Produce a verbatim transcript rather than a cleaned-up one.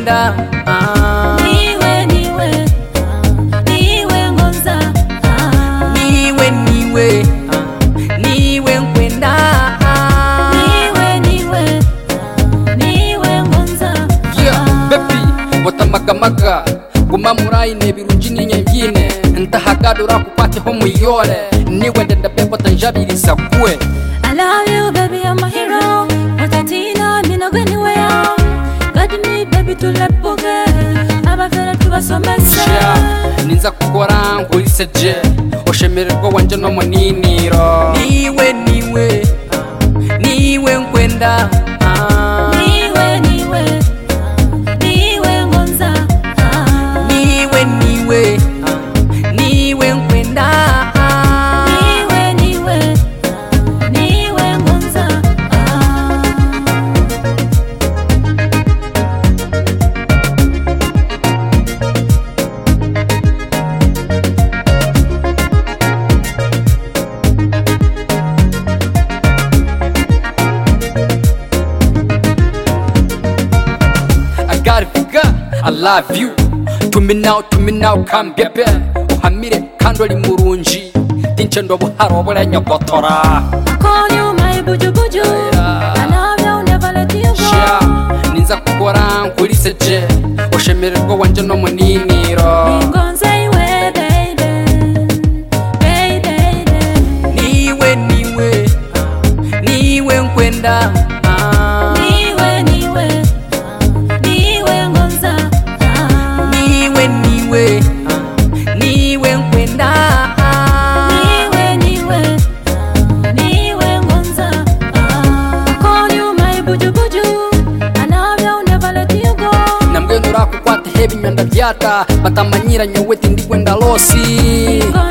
nkwenda ah. Niwe niwe ah. Niwe ngonza ah. Niwe niwe ah. Niwe nkwenda ah. Niwe niwe ah. Niwe ngonza ah. Yeah baby botamagamaga guma murayine birunji ninyebyine ntahagadura kupate ho muyore niwe ndenda pepo tanjabiri sakwe. I love you baby, you're my hero. Watatina mina gweni weya. Got me baby to let poke. Abafera tubasomesa. Ninza kukora nkuriseje oshemererwa wanje no muniniro. Niwe niwe niwe nkwenda ah. Niwe niwe niwe ngonza ah. Niwe niwe niwe nkwenda ah. Niwe niwe niwe ngonza ah. I got it, I love you. To me now, to me now, come baby. Uhamire kandoli murunji. Tinchendo buharo bole nyobotora. I call you my buju buju. I love you, never let you go. Yeah. Ninza kukora nkuriseje oshemererwa wanje no muniniro. Ngonza iwe baby, baby. Niwe niwe niwe nkwenda ah. Niwe niwe niwe ngonza ah. Niwe niwe niwe nkwenda ah. Niwe niwe niwe ngonza ah. I call you my buju buju. I love you, never let you go. Namgendo rakukwate hebi nyanda vyata batamanyira nyowe tindi kwenda losi.